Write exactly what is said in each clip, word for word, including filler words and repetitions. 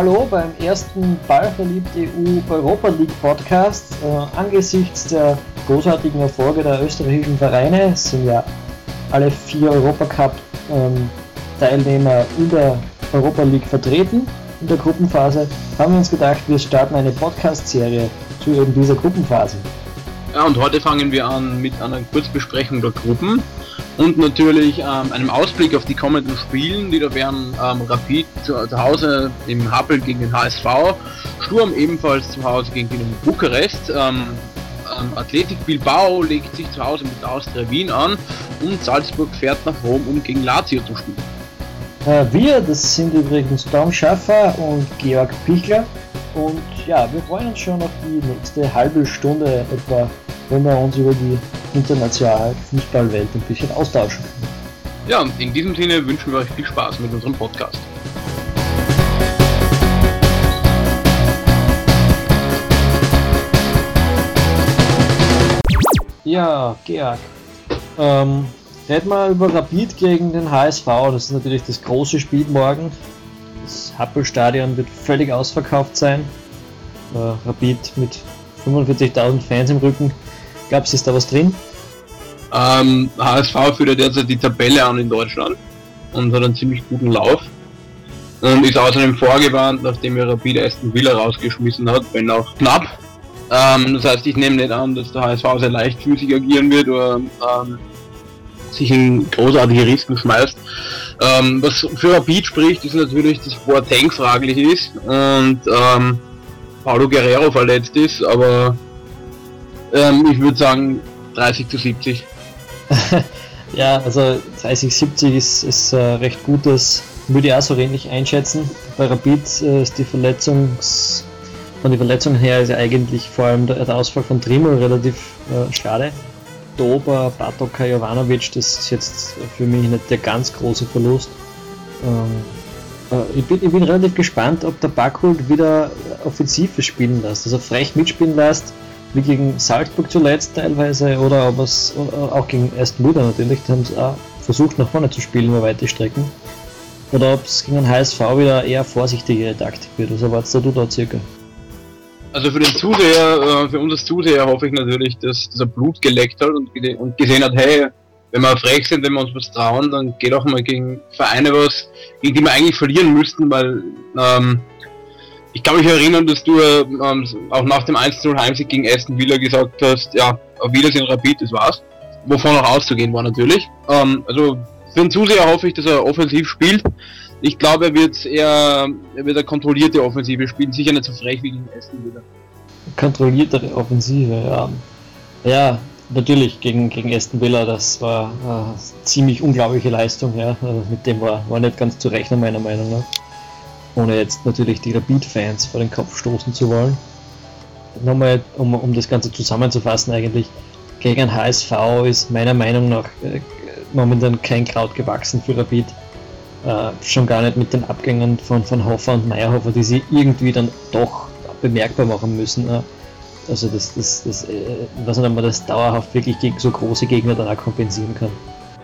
hallo beim ersten Ballverliebt-E U Europa League Podcast. Äh, angesichts der großartigen Erfolge der österreichischen Vereine sind ja alle vier Europacup ähm, Teilnehmer in der Europa League vertreten. In der Gruppenphase haben wir uns gedacht, wir starten eine Podcast-Serie zu eben dieser Gruppenphase. Ja, und heute fangen wir an mit einer Kurzbesprechung der Gruppen und natürlich ähm, einem Ausblick auf die kommenden Spielen, die da wären ähm, Rapid zu, zu Hause im Happel gegen den H S V, Sturm ebenfalls zu Hause gegen Dynamo Bukarest, ähm, ähm, Athletic Bilbao legt sich zu Hause mit Austria Wien an und Salzburg fährt nach Rom, um gegen Lazio zu spielen. Äh, wir, das sind übrigens Tom Schaffer und Georg Pichler. Und ja, wir freuen uns schon auf die nächste halbe Stunde etwa, wenn wir uns über die internationale Fußballwelt ein bisschen austauschen können. Ja, in diesem Sinne wünschen wir euch viel Spaß mit unserem Podcast. Ja, Georg, ähm, reden wir über Rapid gegen den H S V, das ist natürlich das große Spiel morgen. Das Happel-Stadion wird völlig ausverkauft sein. Äh, Rapid mit fünfundvierzigtausend Fans im Rücken. Gab es da was drin? Ähm, H S V führt ja derzeit die Tabelle an in Deutschland und hat einen ziemlich guten Lauf. Und ist außerdem vorgewarnt, nachdem er Rapid Aston Villa rausgeschmissen hat, wenn auch knapp. Ähm, das heißt, ich nehme nicht an, dass der H S V sehr leichtfüßig agieren wird oder ähm, sich in großartige Risiken schmeißt. Ähm, was für Rapid spricht, ist natürlich, dass Boateng fraglich ist und ähm, Paulo Guerrero verletzt ist, aber ähm, ich würde sagen dreißig zu siebzig. Ja, also dreißig siebzig ist, ist äh, recht gut, das würde ich auch so ähnlich einschätzen. Bei Rapid äh, ist die Verletzungs... von den Verletzungen her ist ja eigentlich vor allem der, der Ausfall von Trimel relativ äh, schade. Dober, Batoka, Jovanovic, das ist jetzt für mich nicht der ganz große Verlust. Ähm, äh, ich, bin, ich bin relativ gespannt, ob der Backholt wieder Offensive spielen lässt, also frech mitspielen lässt, wie gegen Salzburg zuletzt teilweise, oder ob es auch gegen Aston Villa natürlich, da haben sie auch versucht nach vorne zu spielen über weite Strecken. Oder ob es gegen den H S V wieder eher vorsichtigere Taktik wird, was erwartest du da circa? Also für den Zuseher, für uns als Zuseher hoffe ich natürlich, dass, dass er Blut geleckt hat und, und gesehen hat, hey, wenn wir frech sind, wenn wir uns was trauen, dann geht auch mal gegen Vereine was, gegen die wir eigentlich verlieren müssten, weil ähm, ich kann mich erinnern, dass du ähm, auch nach dem eins zu null Heimsieg gegen Aston Villa gesagt hast, ja, auf Wiedersehen Rapid, das war's. Wovon auch auszugehen war natürlich. Ähm, also für den Zuseher hoffe ich, dass er offensiv spielt. Ich glaube, er wird eher er wird eine kontrollierte Offensive spielen, sicher nicht so frech wie gegen Aston Villa. Kontrolliertere Offensive, ja. Ja, natürlich gegen, gegen Aston Villa, das war eine ziemlich unglaubliche Leistung, ja. Also mit dem war, war nicht ganz zu rechnen, meiner Meinung nach. Ohne jetzt natürlich die Rapid-Fans vor den Kopf stoßen zu wollen. Nochmal, um, um das Ganze zusammenzufassen eigentlich, gegen H S V ist meiner Meinung nach äh, momentan kein Kraut gewachsen für Rapid. Uh, schon gar nicht mit den Abgängen von, von Hofer und Meyerhofer, die sie irgendwie dann doch bemerkbar machen müssen. Uh, also das, das, das, äh, ich weiß nicht, ob man das dauerhaft wirklich gegen so große Gegner dann auch kompensieren kann.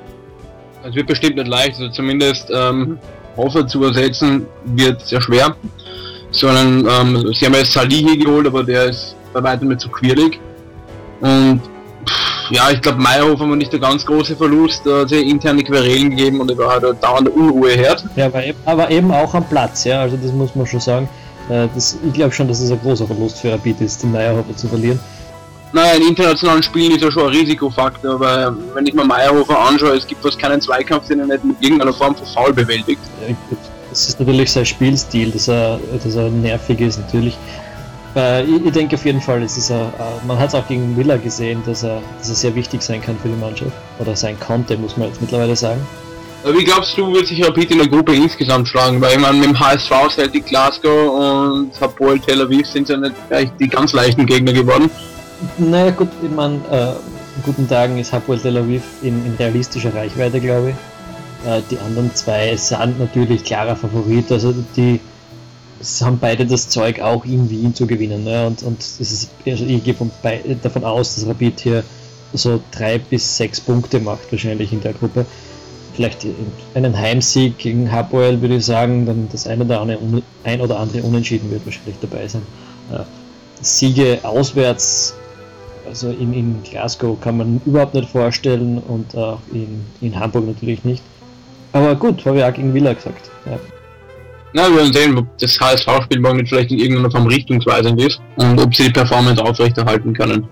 Es wird bestimmt nicht leicht, also zumindest ähm, Hofer zu ersetzen wird sehr schwer. Sondern ähm, sie haben jetzt Salih geholt, aber der ist bei weitem nicht so quirlig. Und ja, ich glaube, Meyerhofer war nicht der ganz große Verlust, da hat es ja interne Querelen gegeben und er war halt ein dauernder Unruheherd. Ja, aber eben, aber eben auch am Platz, ja, also das muss man schon sagen. Das, ich glaube schon, dass es ein großer Verlust für Rapid ist, den Meyerhofer zu verlieren. Naja, in internationalen Spielen ist er schon ein Risikofaktor, aber wenn ich mir Meyerhofer anschaue, es gibt fast keinen Zweikampf, den er nicht mit irgendeiner Form von Foul bewältigt. Ja, das ist natürlich sein Spielstil, dass er, dass er nervig ist natürlich. Ich, ich denke auf jeden Fall, es ist ein, man hat es auch gegen Villa gesehen, dass er, dass er sehr wichtig sein kann für die Mannschaft. Oder sein konnte, muss man jetzt mittlerweile sagen. Wie glaubst du, wird sich Rapid in der Gruppe insgesamt schlagen? Weil ich meine, mit dem H S V, Celtic Glasgow und Hapoel Tel Aviv sind ja nicht gleich die ganz leichten Gegner geworden. Naja gut, ich meine, äh, in guten Tagen ist Hapoel Tel Aviv in, in realistischer Reichweite, glaube ich. Äh, die anderen zwei sind natürlich klarer Favorit, also die es haben beide das Zeug auch in Wien zu gewinnen, ne? und, und es ist, also ich gehe von bei, davon aus, dass Rapid hier so drei bis sechs Punkte macht wahrscheinlich in der Gruppe. vielleicht einen Heimsieg gegen Hapoel, würde ich sagen, dann das ein oder andere, ein oder andere Unentschieden wird wahrscheinlich dabei sein. Siege auswärts, also in, in Glasgow, kann man überhaupt nicht vorstellen und auch in, in Hamburg natürlich nicht. Aber gut, habe ich auch gegen Villa gesagt. Ja. Na, wir werden sehen, ob das H S V-Spiel morgen nicht vielleicht in irgendeiner Form richtungsweisend ist und ob sie die Performance aufrechterhalten können.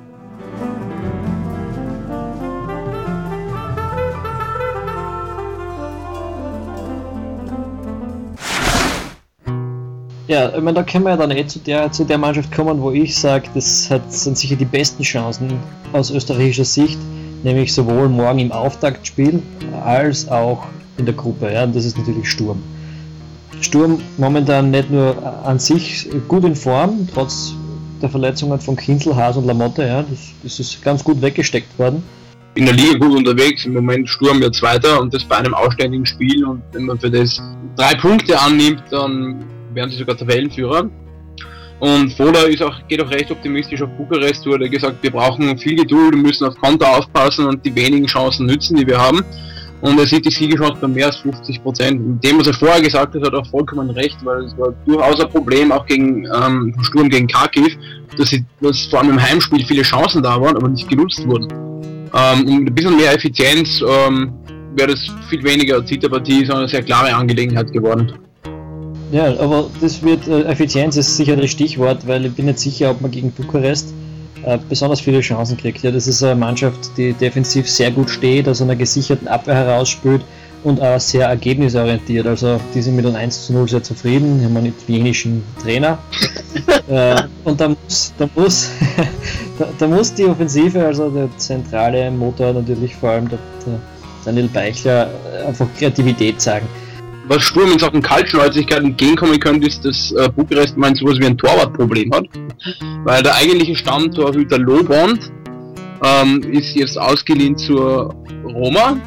Ja, ich meine, da können wir ja dann eh zu der, zu der Mannschaft kommen, wo ich sage, das hat, sind sicher die besten Chancen aus österreichischer Sicht, nämlich sowohl morgen im Auftaktspiel als auch in der Gruppe. Ja, und das ist natürlich Sturm. Sturm momentan nicht nur an sich gut in Form, trotz der Verletzungen von Kinzel, Haas und Lamotte, ja, das, das ist ganz gut weggesteckt worden. In der Liga gut unterwegs, im Moment Sturm ja Zweiter und das bei einem ausständigen Spiel, und wenn man für das drei Punkte annimmt, dann wären sie sogar Tabellenführer. Und Foda ist auch, geht auch recht optimistisch auf Bukarest, wo er gesagt, wir brauchen viel Geduld, wir müssen auf Konter aufpassen und die wenigen Chancen nützen, die wir haben. Und er sieht die Siegerchance bei mehr als fünfzig Prozent. Mit dem, was er vorher gesagt hat, hat er auch vollkommen recht, weil es war durchaus ein Problem, auch gegen ähm, Sturm gegen Kharkiv, dass, sie, dass vor allem im Heimspiel viele Chancen da waren, aber nicht genutzt wurden. Ähm, um ein bisschen mehr Effizienz ähm, wäre das viel weniger Zitterpartie, sondern eine sehr klare Angelegenheit geworden. Ja, aber das wird, äh, Effizienz ist sicher das Stichwort, weil ich bin nicht sicher, ob man gegen Bukarest äh, besonders viele Chancen kriegt. Ja, das ist eine Mannschaft, die defensiv sehr gut steht, aus einer gesicherten Abwehr herausspielt und auch sehr ergebnisorientiert. Also die sind mit einem eins zu null sehr zufrieden, haben einen italienischen Trainer. äh, und da muss, da, muss da, da muss die Offensive, also der zentrale Motor natürlich vor allem der, der Daniel Beichler, einfach Kreativität zeigen. Was Sturm in Sachen Kaltschnäuzigkeit entgegenkommen könnte, ist, dass äh, Bukarest meint sowas wie ein Torwartproblem hat. Weil der eigentliche Stammtorhüter Lobond ähm, ist jetzt ausgeliehen zur Roma.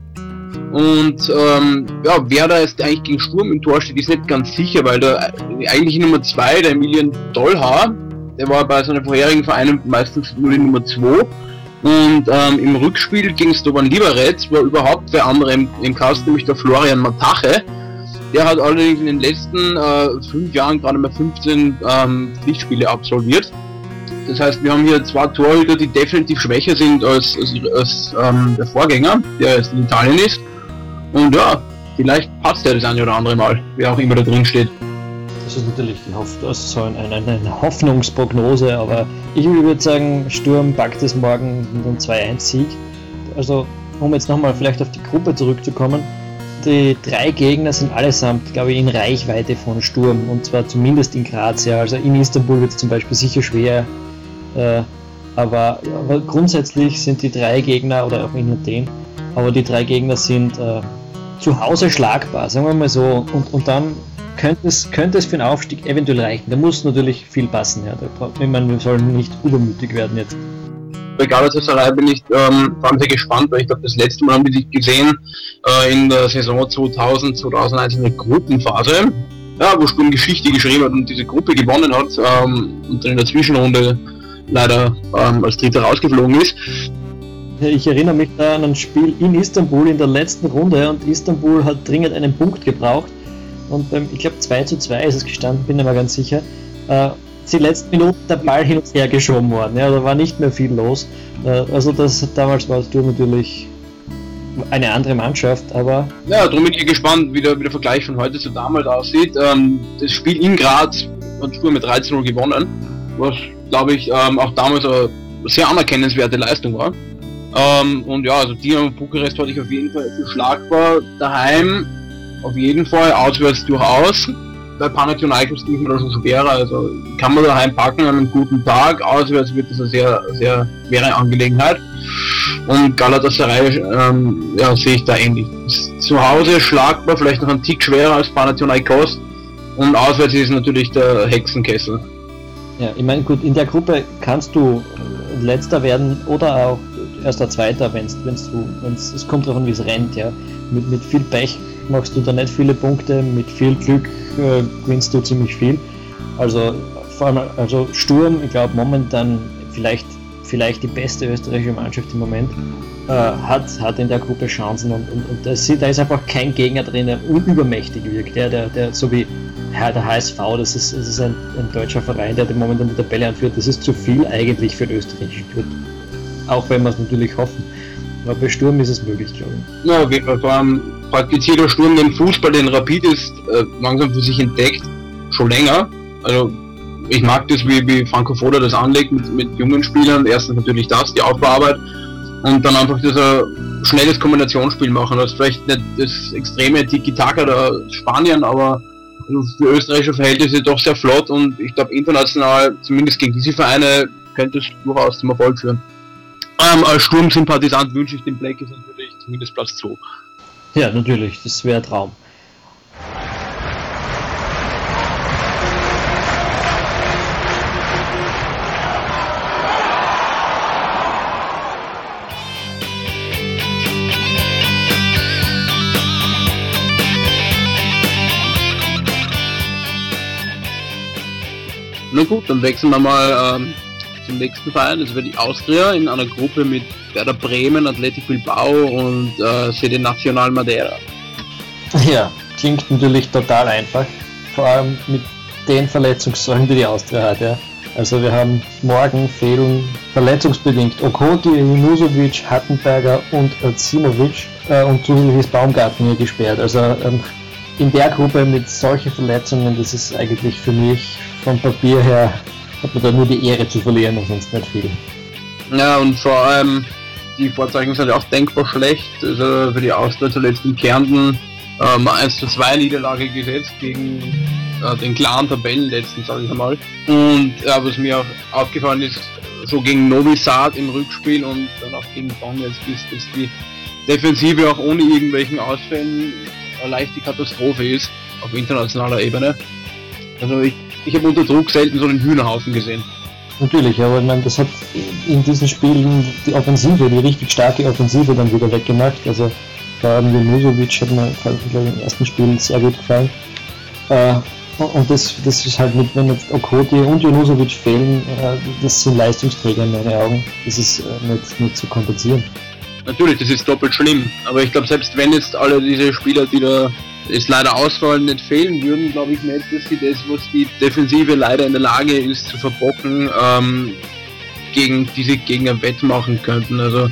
Und ähm, ja, wer da jetzt eigentlich gegen Sturm im Tor steht, ist nicht ganz sicher, weil der eigentliche Nummer zwei, der Emilian Dolha, der war bei seinen vorherigen Vereinen meistens nur die Nummer zwei. Und ähm, im Rückspiel gegen Slovan Liberec war überhaupt der andere im, im Kasten, nämlich der Florian Matache. Der hat allerdings in den letzten äh, fünf Jahren gerade mal fünfzehn ähm, Pflichtspiele absolviert. Das heißt, wir haben hier zwei Torhüter, die definitiv schwächer sind als, als, als ähm, der Vorgänger, der jetzt in Italien ist. Und ja, vielleicht passt er das eine oder andere Mal, wer auch immer da drin steht. Das ist natürlich die Hoff- das ist so ein, eine, eine Hoffnungsprognose, aber ich würde sagen, Sturm packt es morgen mit einem zwei eins Sieg. Also, um jetzt nochmal vielleicht auf die Gruppe zurückzukommen, die drei Gegner sind allesamt, glaube ich, in Reichweite von Sturm, und zwar zumindest in Graz. Ja. Also in Istanbul wird es zum Beispiel sicher schwer, äh, aber, aber grundsätzlich sind die drei Gegner, oder auch in Athen, aber die drei Gegner sind äh, zu Hause schlagbar, sagen wir mal so, und, und dann Könnte es, könnte es für den Aufstieg eventuell reichen. Da muss natürlich viel passen. Ja. Da, ich meine, wir sollen nicht übermütig werden jetzt. Bei Galatasaray bin ich ähm, vor allem sehr gespannt, weil ich glaube, das letzte Mal haben wir dich gesehen äh, in der Saison zweitausend, zweitausendeins in der Gruppenphase, ja, wo Sturm Geschichte geschrieben hat und diese Gruppe gewonnen hat ähm, und dann in der Zwischenrunde leider ähm, als Dritter rausgeflogen ist. Ja, ich erinnere mich da an ein Spiel in Istanbul in der letzten Runde, und Istanbul hat dringend einen Punkt gebraucht. Und beim, ich glaube, zwei zu zwei ist es gestanden, bin ich mir ganz sicher. Äh, die letzten Minuten der Ball hin und her geschoben worden. Ja, da war nicht mehr viel los. Äh, also das damals war Sturm natürlich eine andere Mannschaft, aber... Ja, darum bin ich gespannt, wie der, wie der Vergleich von heute zu damals aussieht. Ähm, das Spiel in Graz hat Sturm mit drei zu null gewonnen, was, glaube ich, ähm, auch damals eine sehr anerkennenswerte Leistung war. Ähm, und ja, also Dinamo Bukarest hatte ich auf jeden Fall für schlagbar. Daheim auf jeden Fall, auswärts durchaus. Bei Panathinaikos ist mir das schon schwerer, also kann man daheim packen an einem guten Tag, auswärts wird das eine sehr, sehr schwere Angelegenheit. Und Galatasaray, ähm, ja, sehe ich da ähnlich. Zu Hause schlagbar, vielleicht noch ein Tick schwerer als Panathinaikos, und auswärts ist es natürlich der Hexenkessel. Ja, ich meine, gut, in der Gruppe kannst du Letzter werden oder auch erster Zweiter, wenn's, wenn's du, wenn's, es kommt davon, wie es rennt, ja. Mit, mit viel Pech machst du da nicht viele Punkte, mit viel Glück äh, gewinnst du ziemlich viel. Also vor allem, also Sturm, ich glaube momentan vielleicht vielleicht die beste österreichische Mannschaft im Moment, äh, hat, hat in der Gruppe Chancen und, und, und das, da ist einfach kein Gegner drin, der übermächtig wirkt, der, der, der so wie ja, der H S V, das ist, das ist ein, ein deutscher Verein, der den momentan die Tabelle anführt, das ist zu viel eigentlich für den österreichischen Club. Auch wenn wir es natürlich hoffen. Aber bei Sturm ist es möglich, glaube ich. Ja, okay, vor allem praktiziert der Sturm den Fußball, den Rapid ist äh, langsam für sich entdeckt, schon länger. Also ich mag das, wie, wie Franco Foda das anlegt mit, mit jungen Spielern. Erstens natürlich das, die Aufbauarbeit, und dann einfach das ein schnelles Kombinationsspiel machen. Das ist vielleicht nicht das extreme Tiki-Taka der Spanien, aber für österreichische Verhältnisse doch sehr flott, und ich glaube international, zumindest gegen diese Vereine, könnte es durchaus zum Erfolg führen. Ähm, als Sturmsympathisant wünsche ich dem Blackies natürlich zumindest Platz zwei. Ja, natürlich, das wäre ein Traum. Na gut, dann wechseln wir mal ähm, zum nächsten Verein. Das wird die Austria in einer Gruppe mit Werder Bremen, Athletic Bilbao und äh, C D Nacional Madeira. Ja, klingt natürlich total einfach. Vor allem mit den Verletzungssorgen, die die Austria hat. Ja. Also wir haben morgen fehlen verletzungsbedingt Okoti, Junusovic, Hattenberger und Zimovic äh, und zusätzlich ist Baumgarten hier gesperrt. Also ähm, in der Gruppe mit solchen Verletzungen, das ist eigentlich für mich vom Papier her, hat man da nur die Ehre zu verlieren und sonst nicht viel. Ja, und vor allem die Vorzeichen sind ja auch denkbar schlecht. Also für die Austria zuletzt in Kärnten ähm, eins zu zwei Niederlage gesetzt gegen äh, den klaren Tabellenletzten, sage ich einmal. Und ja, was mir auch aufgefallen ist, so gegen Novi Sad im Rückspiel und dann auch gegen Donetsk ist, dass die Defensive auch ohne irgendwelchen Ausfällen eine leichte Katastrophe ist auf internationaler Ebene. Also ich, ich habe unter Druck selten so einen Hühnerhaufen gesehen. Natürlich, aber ich meine, das hat in diesen Spielen die Offensive, die richtig starke Offensive dann wieder weggemacht. Also vor allem Junusovic hat mir glaube ich, im ersten Spiel sehr gut gefallen. Äh, und das, das ist halt mit, wenn jetzt Okoti und Junusovic fehlen, äh, das sind Leistungsträger in meinen Augen. Das ist äh, nicht, nicht zu kompensieren. Natürlich, das ist doppelt schlimm, aber ich glaube, selbst wenn jetzt alle diese Spieler, die da es leider ausfallen, nicht fehlen würden, glaube ich nicht, dass sie das, was die Defensive leider in der Lage ist zu verbocken, ähm, gegen diese Gegner wettmachen könnten. Also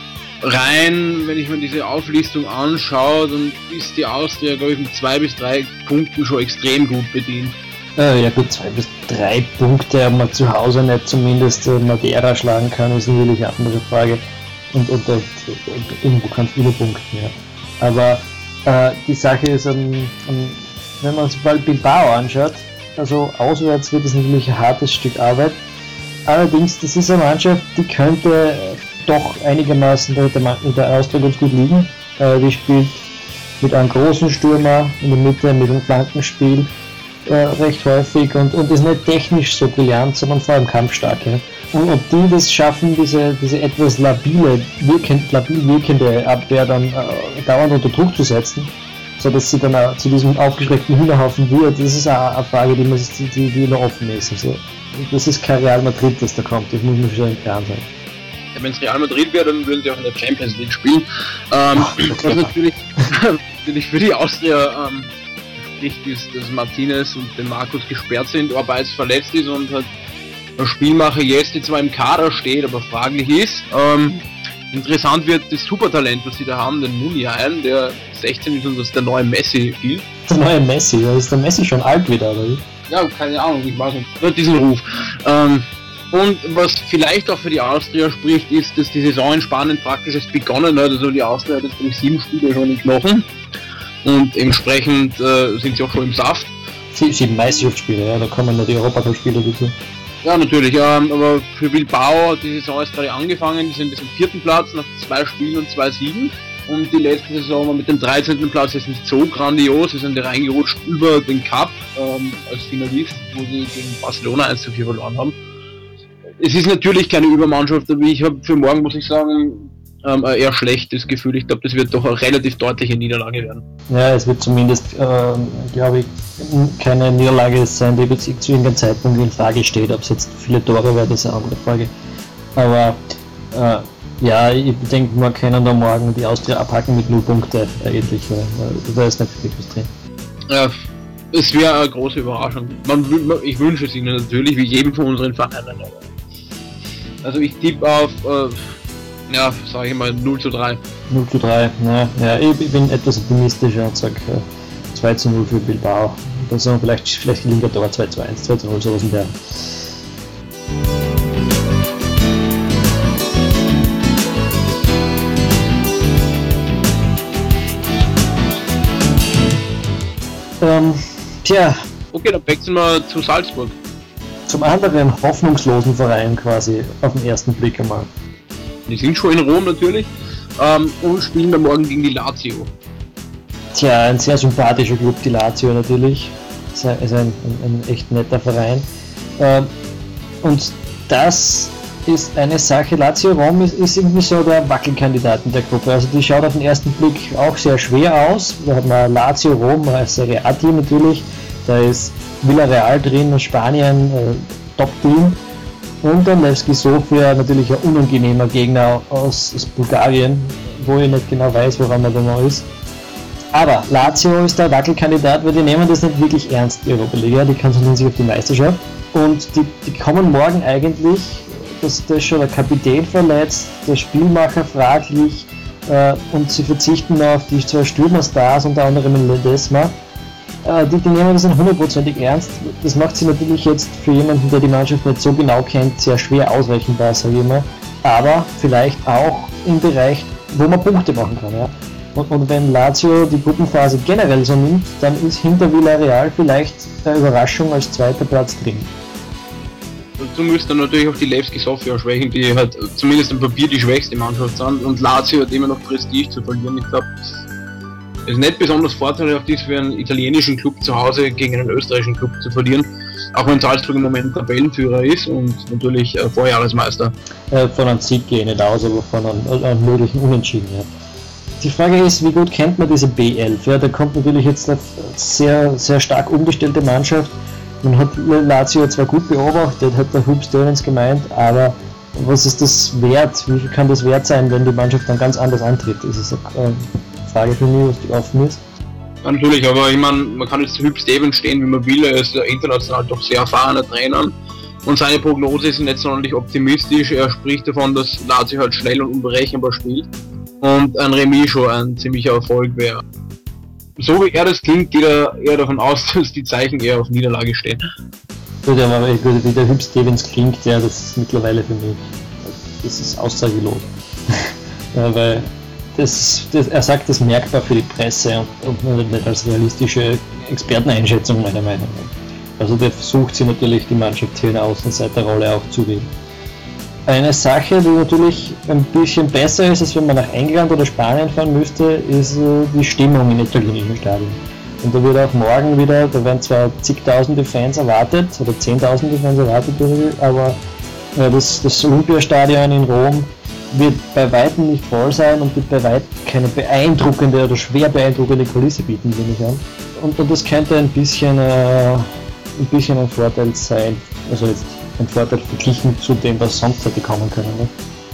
rein, wenn ich mir diese Auflistung anschaue, dann ist die Austria, glaube ich, mit zwei bis drei Punkten schon extrem gut bedient. Äh, ja gut, zwei bis drei Punkte, ob man zu Hause nicht zumindest äh, Madeira schlagen kann, ist natürlich eine andere Frage. Und, und, und, und irgendwo kannst du punkten, ja. Aber äh, die Sache ist, ähm, ähm, wenn man sich mal Bilbao anschaut, also auswärts wird es natürlich ein hartes Stück Arbeit. Allerdings, das ist eine Mannschaft, die könnte doch einigermaßen der, der, der Austria ganz gut liegen. Äh, die spielt mit einem großen Stürmer in der Mitte, mit einem Flankenspiel äh, recht häufig und, und ist nicht technisch so brillant, sondern vor allem kampfstark. Ja. Und ob die das schaffen, diese, diese etwas labile, wirkend, labil wirkende Abwehr dann äh, dauernd unter Druck zu setzen, sodass sie dann äh, zu diesem aufgeschreckten Hühnerhaufen wird, das ist auch eine Frage, die, man, die, die, die noch offen ist. Also, das ist kein Real Madrid, das da kommt, das muss man schon im Klaren sein. Ja, wenn es Real Madrid wäre, dann würden sie auch in der Champions League spielen. Ähm, oh, was natürlich, natürlich für die Austria ähm, spricht, ist, dass Martinez und den Markus gesperrt sind, aber jetzt verletzt ist und halt der Spielmacher jetzt zwar im Kader steht, aber fraglich ist. Ähm, interessant wird das Supertalent, was sie da haben, den Muniain, der sechzehn ist und das der neue Messi gilt. Der neue Messi, da ist der Messi schon alt wieder, oder wie? Ja, keine Ahnung, ich weiß nicht. Nur diesen Ruf. Ähm, und was vielleicht auch für die Austria spricht, ist, dass die Saison in Spanien praktisch erst begonnen hat. Also die Austria hat jetzt durch sieben Spiele schon in Knochen und entsprechend äh, sind sie auch schon im Saft. Sie, sieben Meisterschaftsspiele, ja, da kommen ja die Europacup-Spiele dazu. Ja, natürlich, ähm, aber für Bilbao hat die Saison erst gerade angefangen, die sind jetzt am vierten Platz nach zwei Spielen und zwei Siegen. Und die letzte Saison war mit dem dreizehnten Platz jetzt nicht so grandios, sie sind ja reingerutscht über den Cup ähm, als Finalist, wo sie gegen Barcelona eins zu vier verloren haben. Es ist natürlich keine Übermannschaft, aber ich habe für morgen, muss ich sagen, ähm, ein eher schlechtes Gefühl. Ich glaube, das wird doch eine relativ deutliche Niederlage werden. Ja, es wird zumindest, ähm, glaube ich, keine Niederlage sein, die jetzt zu irgendeinem Zeitpunkt in Frage steht. Ob es jetzt viele Tore werden, ist eine andere Frage. Aber äh, ja, ich denke, wir können da morgen die Austria abhacken mit null Punkte eigentlich, weil da ist nicht wirklich was drin. Ja, es wäre eine große Überraschung. Man, ich wünsche es ihnen natürlich, wie jedem von unseren Vereinen. Also ich tippe auf, äh, ja, sage ich mal, null zu drei. null zu drei, ja, ja ich, ich bin etwas optimistischer und sage äh, zwei zu null für Bilbao. Dann sagen wir vielleicht, vielleicht gelingt der Tor zwei zu eins, zwei zu null, sowas in der. Ähm, tja. Okay, dann wechseln wir zu Salzburg. Zum anderen hoffnungslosen Verein quasi, auf den ersten Blick einmal. Die sind schon in Rom natürlich ähm, und spielen dann morgen gegen die Lazio. Tja, ein sehr sympathischer Club, die Lazio natürlich. Ist ein, ist ein, ein, ein echt netter Verein. Ähm, und das ist eine Sache, Lazio Rom ist, ist irgendwie so der Wackelkandidat in der Gruppe. Also die schaut auf den ersten Blick auch sehr schwer aus. Da hat man Lazio Rom als Serie A-Team natürlich. Da ist Villarreal drin, Spanien, äh, Top-Team. Und dann Levski Sofia, natürlich ein unangenehmer Gegner aus, aus Bulgarien, wo ich nicht genau weiß, woran man da noch ist. Aber Lazio ist der Wackelkandidat, weil die nehmen das nicht wirklich ernst, die Europa Liga. Die konzentrieren sich auf die Meisterschaft. Und die, die kommen morgen eigentlich, dass da schon der Kapitän verletzt, der Spielmacher fraglich äh, und sie verzichten auf die zwei Stürmerstars, unter anderem Ledesma. Äh, die, die nehmen das nicht hundertprozentig ernst. Das macht sie natürlich jetzt für jemanden, der die Mannschaft nicht so genau kennt, sehr schwer ausrechenbar, sage ich mal. Aber vielleicht auch im Bereich, wo man Punkte machen kann. Ja? Und, und wenn Lazio die Gruppenphase generell so nimmt, dann ist hinter Villarreal vielleicht eine Überraschung als zweiter Platz drin. Dazu müsste dann natürlich auch die Levski Sofia schwächen, die halt zumindest am Papier die schwächste Mannschaft sind. Und Lazio hat immer noch Prestige zu verlieren. Ich glaube, es ist nicht besonders vorteilhaft ist für einen italienischen Club zu Hause gegen einen österreichischen Club zu verlieren. Auch wenn Salzburg im Moment Tabellenführer ist und natürlich äh, Vorjahresmeister. Äh, von einem Sieg gehe ich nicht aus, aber von einem, einem möglichen Unentschieden. Ja. Die Frage ist, wie gut kennt man diese B elf? Ja, da kommt natürlich jetzt eine sehr, sehr stark umgestellte Mannschaft. Man hat Lazio zwar gut beobachtet, hat der Hub Stevens gemeint, aber was ist das wert? Wie viel kann das wert sein, wenn die Mannschaft dann ganz anders antritt? Das ist eine Frage für mich, was die offen ist. Ja, natürlich, aber ich meine, man kann jetzt zu Hub Stevens stehen, wie man will. Er ist international doch sehr erfahrener Trainer und seine Prognose ist nicht sonderlich optimistisch. Er spricht davon, dass Lazio halt schnell und unberechenbar spielt und ein Remis schon ein ziemlicher Erfolg wäre. So wie er das klingt, geht er eher davon aus, dass die Zeichen eher auf Niederlage stehen. Gut, aber wie der Hub Stevens klingt, ja, das ist mittlerweile für mich, das ist aussagelos. Ja, weil das, das, er sagt das merkbar für die Presse und, und nicht als realistische Experteneinschätzung meiner Meinung nach. Also der versucht sie natürlich die Mannschaft hier in der Außenseiterrolle auch zu reden. Eine Sache, die natürlich ein bisschen besser ist, als wenn man nach England oder Spanien fahren müsste, ist äh, die Stimmung in italienischen Stadien. Und da wird auch morgen wieder, da werden zwar zigtausende Fans erwartet, oder zehntausende Fans erwartet, aber äh, das, das Olympiastadion in Rom wird bei weitem nicht voll sein und wird bei weitem keine beeindruckende oder schwer beeindruckende Kulisse bieten, nehme ich an. Und, und das könnte ein bisschen, äh, ein bisschen ein Vorteil sein, also jetzt ein Vorteil verglichen zu dem, was sonst hätte kommen können. Ne?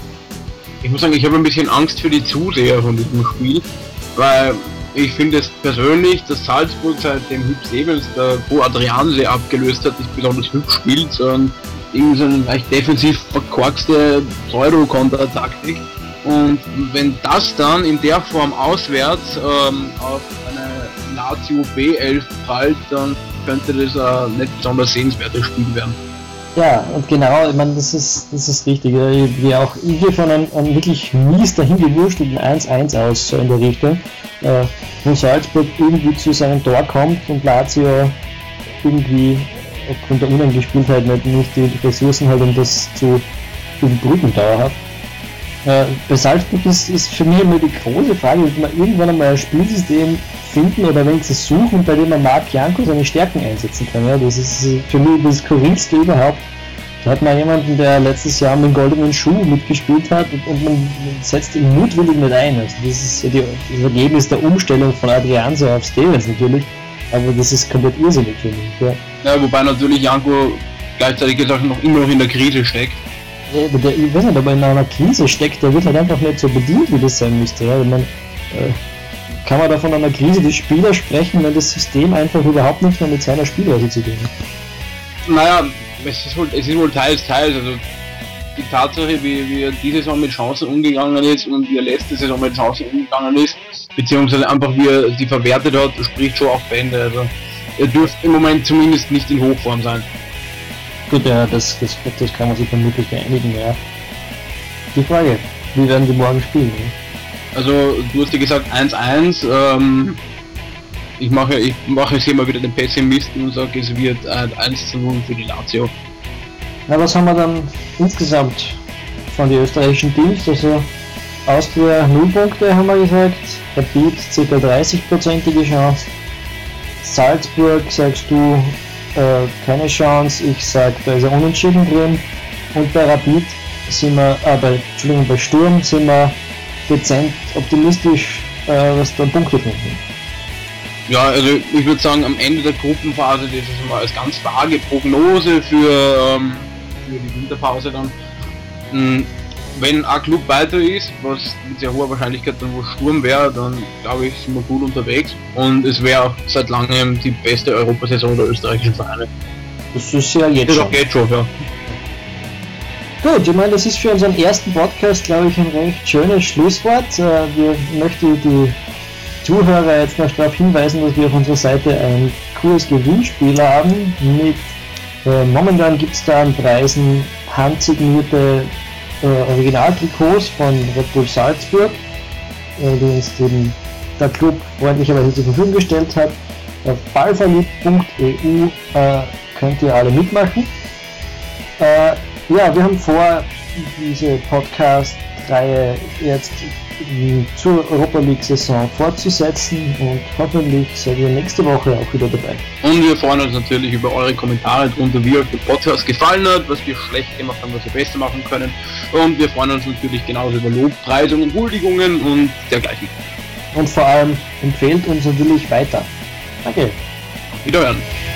Ich muss sagen, ich habe ein bisschen Angst für die Zuseher von diesem Spiel, weil ich finde es persönlich, dass Salzburg seitdem Hub Stevens der Pro Adrianse abgelöst hat, nicht besonders hübsch spielt, sondern irgendwie so eine leicht defensiv verkorkste Pseudo-Kontertaktik. Und wenn das dann in der Form auswärts ähm, auf eine Lazio B elf prallt, dann könnte das ein nicht besonders sehenswertes Spiel werden. Ja, und genau, ich meine, das ist, das ist richtig. Ich gehe auch ich gehe von einem, einem wirklich mies dahingewurstelten eins eins aus, so in der Richtung, äh, wo Salzburg irgendwie zu seinem Tor kommt und Lazio irgendwie aufgrund der Unangespieltheit nicht, nicht die Ressourcen hat, um das zu überbrücken dauerhaft. Äh, bei Salzburg ist, ist für mich immer die große Frage, ob man irgendwann einmal ein Spielsystem finden oder wenigstens suchen, bei dem man Marc Janko seine Stärken einsetzen kann. Ja, das ist für mich das Skurrilste überhaupt. Da hat man jemanden, der letztes Jahr mit dem goldenen Schuh mitgespielt hat und, und man setzt ihn mutwillig nicht ein. Also das ist ja die, das Ergebnis der Umstellung von Adrianse auf Stevens natürlich, aber das ist komplett irrsinnig für mich. Ja, ja wobei natürlich Janko gleichzeitig jetzt auch noch immer noch in der Krise steckt Der, ich weiß nicht, ob er in einer Krise steckt, der wird halt einfach nicht so bedient, wie das sein müsste. Ja? Ich mein, äh, kann man da von einer Krise des Spielers sprechen, wenn das System einfach überhaupt nicht mehr mit seiner Spielweise zu tun hat? Naja, es ist wohl, es ist wohl teils, teils. Also die Tatsache, wie, wie er diese Saison mit Chancen umgegangen ist und wie er letzte Saison mit Chancen umgegangen ist, beziehungsweise einfach wie er sie verwertet hat, spricht schon auch Bände. Also er dürfte im Moment zumindest nicht in Hochform sein. Gut, ja, das, das, das kann man sich vermutlich einigen, ja. Die Frage, wie werden die morgen spielen? Ne? Also du hast ja gesagt eins eins, ähm, ich mache ich mache jetzt hier mal wieder den Pessimisten und sage, es wird ein eins zu null für die Lazio. Na, was haben wir dann insgesamt von den österreichischen Teams? Also Austria null Punkte haben wir gesagt, Rapid ca. dreißig-prozentige Chance, Salzburg sagst du äh, keine Chance, ich sag da ist er unentschieden drin und bei Rapid sind wir, äh, bei, Entschuldigung, bei Sturm sind wir dezent optimistisch, äh, was da Punkte drin sind. Ja, also ich würde sagen, am Ende der Gruppenphase, das ist mal als ganz vage Prognose für, ähm, für die Winterpause dann, mh, wenn ein Club weiter ist, was mit sehr hoher Wahrscheinlichkeit dann wohl Sturm wäre, dann glaube ich, sind wir gut unterwegs und es wäre auch seit langem die beste Europasaison der österreichischen Vereine. Das ist ja jetzt das schon. Auch jetzt schon, ja. Gut, ich meine, das ist für unseren ersten Podcast, glaube ich, ein recht schönes Schlusswort. Äh, wir möchten die Zuhörer jetzt noch darauf hinweisen, dass wir auf unserer Seite ein cooles Gewinnspiel haben. Mit, äh, momentan gibt es da an Preisen handsignierte äh, Originaltrikots von Red Bull Salzburg, äh, die uns den, der Club freundlicherweise zur Verfügung gestellt hat. Auf ballverliebt punkt e u äh, könnt ihr alle mitmachen. Äh, ja, wir haben vor, diese Podcast-Reihe jetzt zur Europa League-Saison fortzusetzen und hoffentlich seid ihr nächste Woche auch wieder dabei. Und wir freuen uns natürlich über eure Kommentare drunter, wie euch der Podcast gefallen hat, was wir schlecht gemacht haben, was wir besser machen können. Und wir freuen uns natürlich genauso über Lobpreisungen, Huldigungen und dergleichen. Und vor allem empfehlt uns natürlich weiter. Danke. Wiederhören.